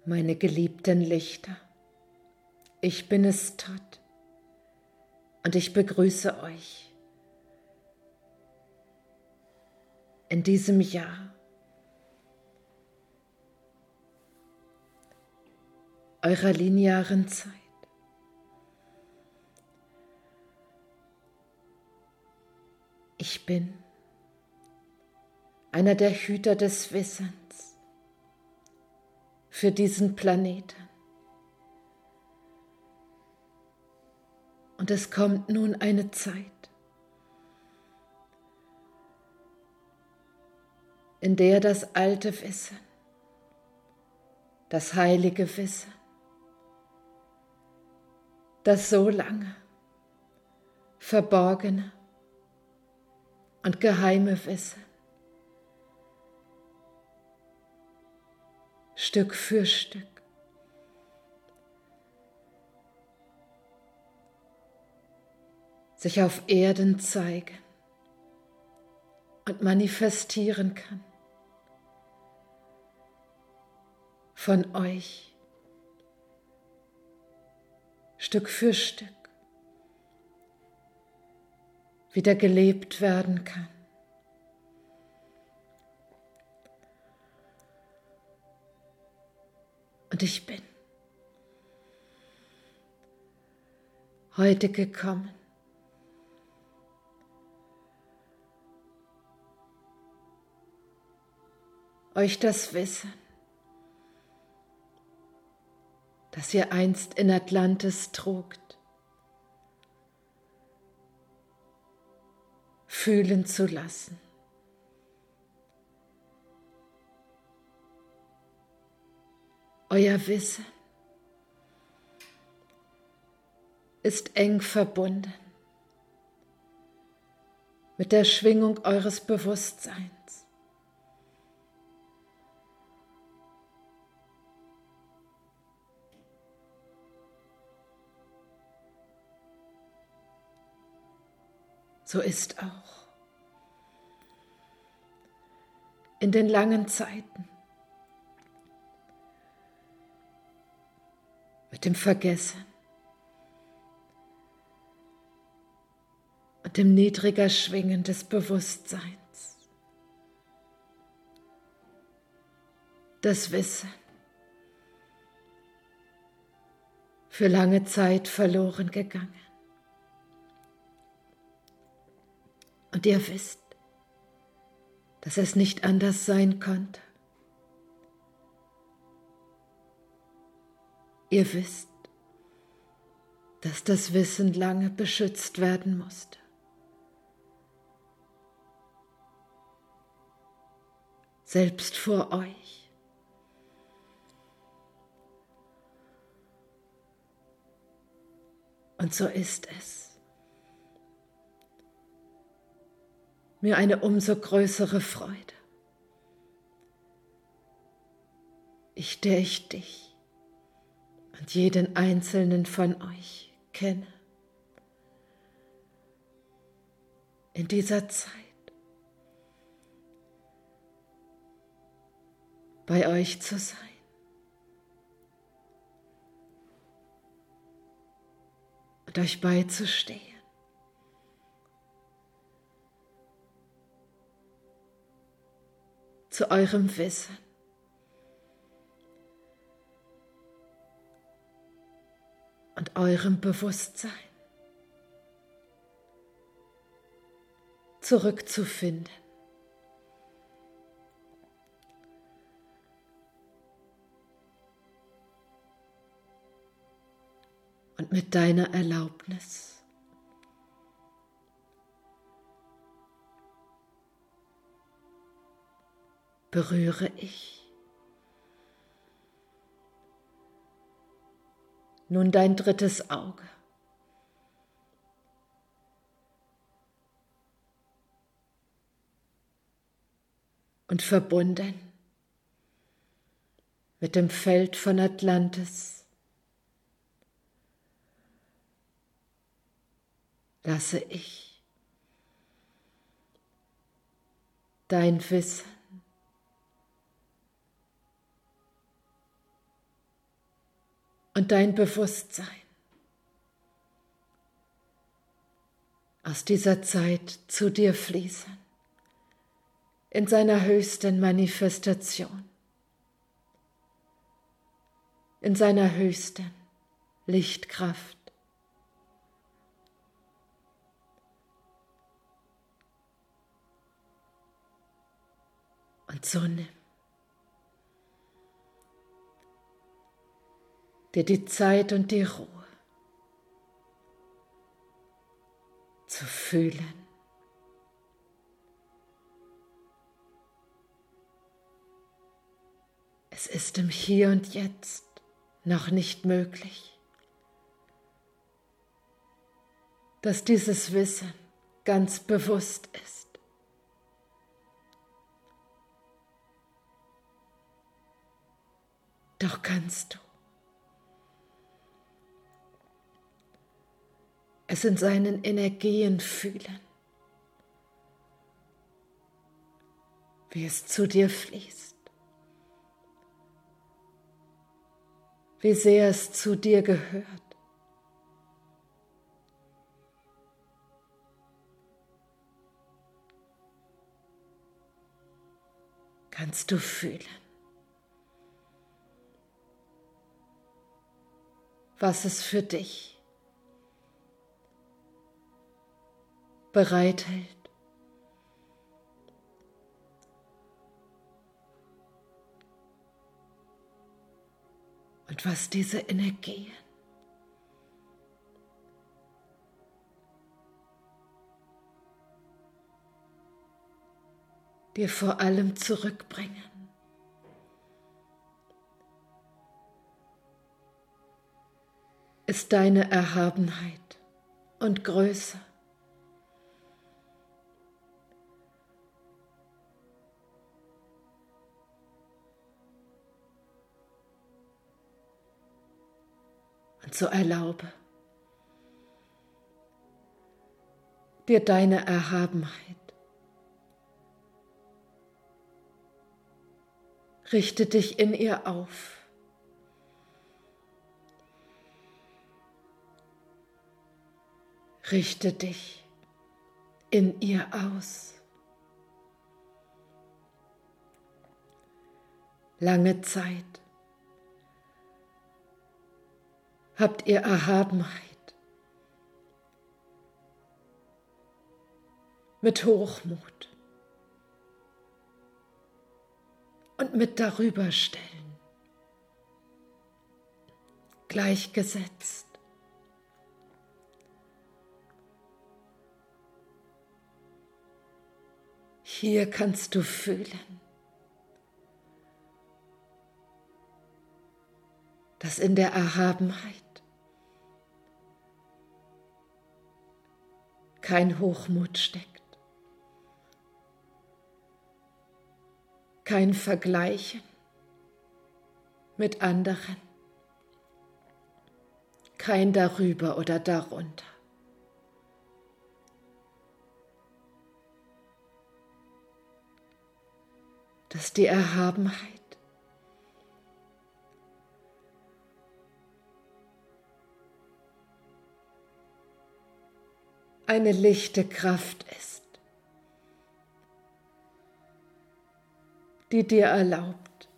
Meine geliebten Lichter, ich bin es Todd und ich begrüße euch in diesem Jahr eurer linearen Zeit. Ich bin einer der Hüter des Wissens für diesen Planeten. Und es kommt nun eine Zeit, in der das alte Wissen, das heilige Wissen, das so lange verborgene und geheime Wissen Stück für Stück sich auf Erden zeigen und manifestieren kann. Von euch Stück für Stück wieder gelebt werden kann. Und ich bin heute gekommen, euch das Wissen, das ihr einst in Atlantis trugt, fühlen zu lassen. Euer Wissen ist eng verbunden mit der Schwingung eures Bewusstseins. So ist auch in den langen Zeiten mit dem Vergessen und dem niedriger Schwingen des Bewusstseins. Das Wissen für lange Zeit verloren gegangen. Und ihr wisst, dass es nicht anders sein konnte. Ihr wisst, dass das Wissen lange beschützt werden musste. Selbst vor euch. Und so ist es mir eine umso größere Freude, der ich dich und jeden einzelnen von euch kenne, in dieser Zeit bei euch zu sein. Und euch beizustehen. Zu eurem Wissen. Und eurem Bewusstsein zurückzufinden. Und mit deiner Erlaubnis berühre ich nun dein drittes Auge. Und verbunden mit dem Feld von Atlantis lasse ich dein Wissen und dein Bewusstsein aus dieser Zeit zu dir fließen, in seiner höchsten Manifestation, in seiner höchsten Lichtkraft. Und so nimm dir die Zeit und die Ruhe zu fühlen. Es ist im Hier und Jetzt noch nicht möglich, dass dieses Wissen ganz bewusst ist. Doch kannst du es in seinen Energien fühlen, wie es zu dir fließt, wie sehr es zu dir gehört. Kannst du fühlen, was es für dich bereithält. Und was diese Energien dir vor allem zurückbringen. Ist deine Erhabenheit und Größe. Und so erlaube dir deine Erhabenheit. Richte dich in ihr auf. Richte dich in ihr aus. Lange Zeit habt ihr Erhabenheit mit Hochmut und mit Darüberstellen gleichgesetzt. Hier kannst du fühlen, dass in der Erhabenheit kein Hochmut steckt, kein Vergleichen mit anderen, kein Darüber oder Darunter. Dass die Erhabenheit eine lichte Kraft ist, die dir erlaubt,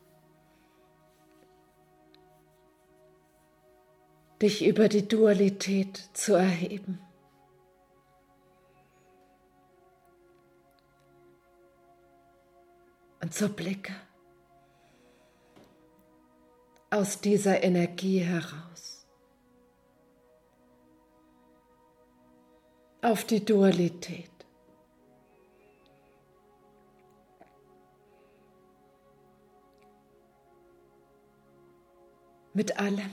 dich über die Dualität zu erheben. Und so blicke aus dieser Energie heraus auf die Dualität. Mit allem,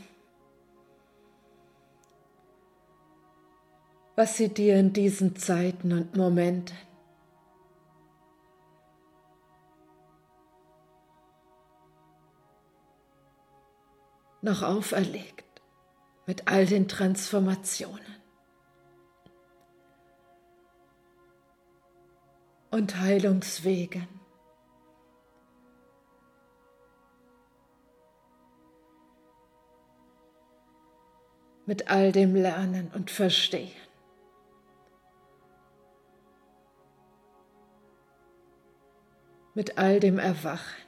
was sie dir in diesen Zeiten und Momenten noch auferlegt, mit all den Transformationen und Heilungswegen. mit all dem Lernen und Verstehen. Mit all dem Erwachen.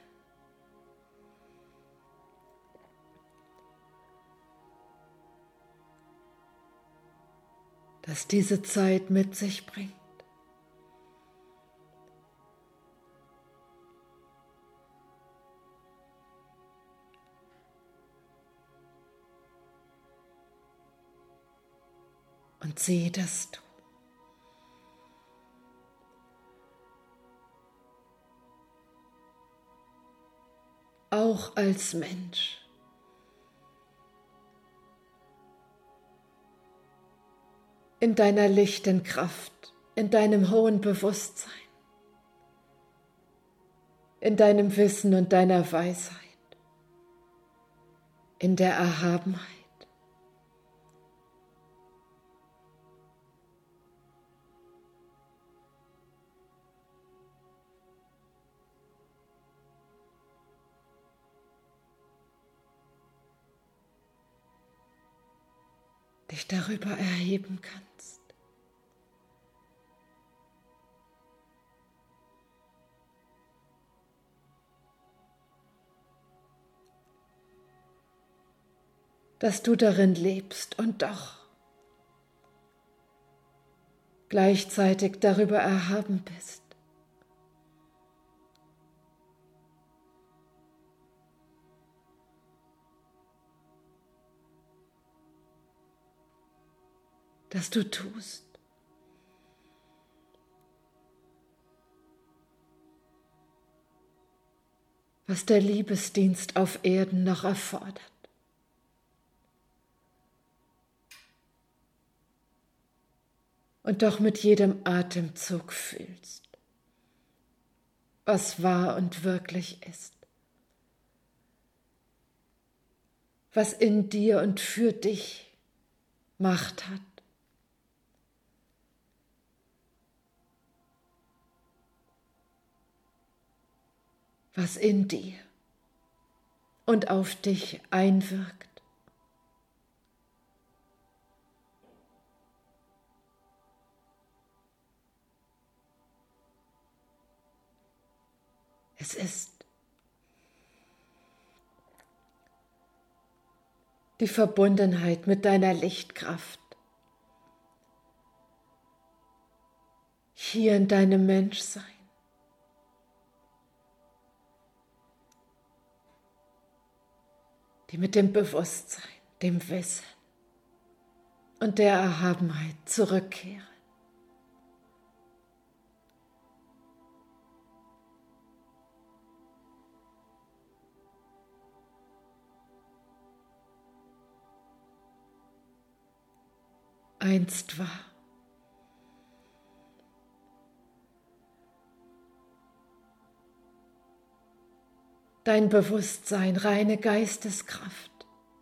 Das diese Zeit mit sich bringt. Und sieh, dass du auch als Mensch in deiner lichten Kraft, in deinem hohen Bewusstsein, in deinem Wissen und deiner Weisheit, in der Erhabenheit, dich darüber erheben kannst. Dass du darin lebst und doch gleichzeitig darüber erhaben bist. Dass du tust, was der Liebesdienst auf Erden noch erfordert. Und doch mit jedem Atemzug fühlst, was wahr und wirklich ist, was in dir und für dich Macht hat. Was in dir und auf dich einwirkt. Es ist die Verbundenheit mit deiner Lichtkraft, hier in deinem Menschsein. Die mit dem Bewusstsein, dem Wissen und der Erhabenheit zurückkehren. Einst war. Dein Bewusstsein, reine Geisteskraft.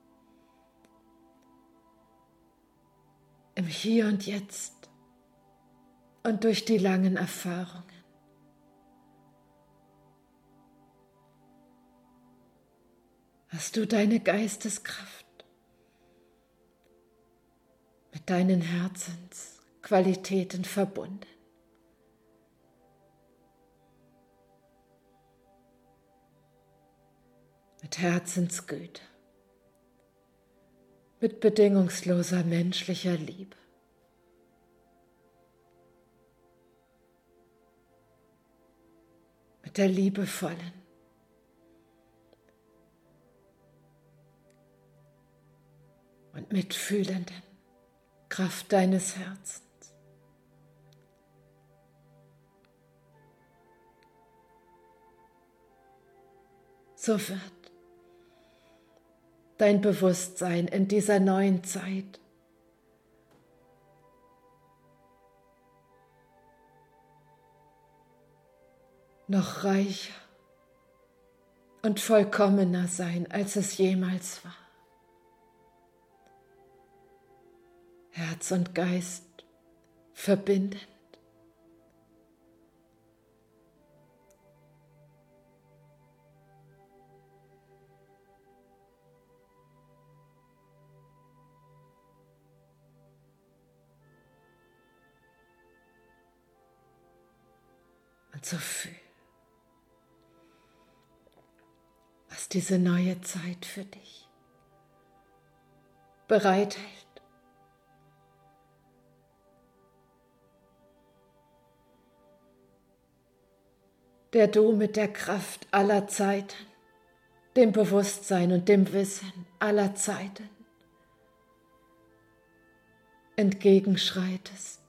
Im Hier und Jetzt und durch die langen Erfahrungen. Hast du deine Geisteskraft mit deinen Herzensqualitäten verbunden. Mit Herzensgüte, mit bedingungsloser menschlicher Liebe. Mit der liebevollen, und mitfühlenden Kraft deines Herzens. So wird dein Bewusstsein in dieser neuen Zeit noch reicher und vollkommener sein, als es jemals war. Herz und Geist verbindend. und so fühl, was diese neue Zeit für dich bereithält. Der du mit der Kraft aller Zeiten, dem Bewusstsein und dem Wissen aller Zeiten entgegenschreitest.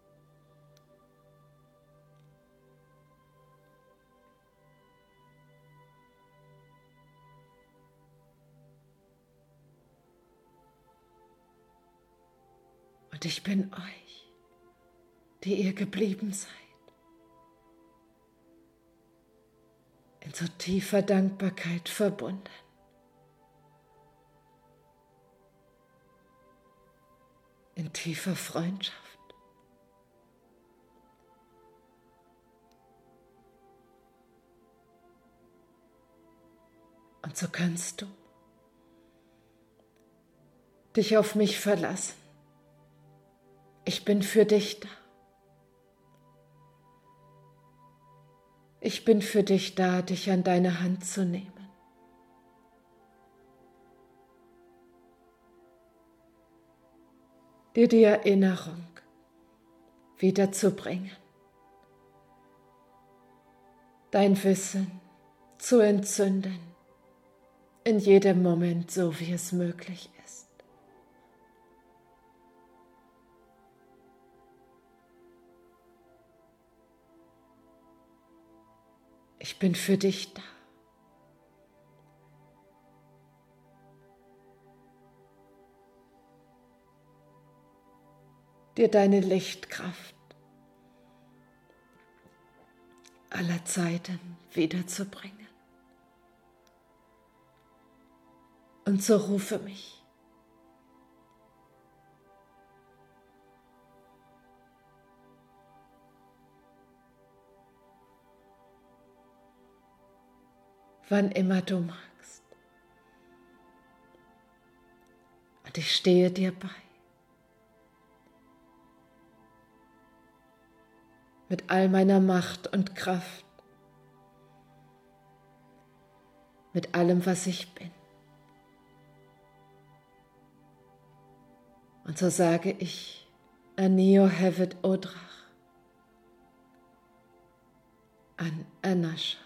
Und ich bin euch, die ihr geblieben seid, in so tiefer Dankbarkeit verbunden. In tiefer Freundschaft. Und so kannst du dich auf mich verlassen. Ich bin für dich da. Ich bin für dich da, dich an deine Hand zu nehmen. Dir die Erinnerung wiederzubringen. Dein Wissen zu entzünden, in jedem Moment, so wie es möglich ist. Ich bin für dich da. Dir deine Lichtkraft aller Zeiten wiederzubringen. Und so rufe mich. Wann immer du magst. Und ich stehe dir bei. Mit all meiner Macht und Kraft. Mit allem, was ich bin. Und so sage ich, Anio Hevet Odrach, an Anasha.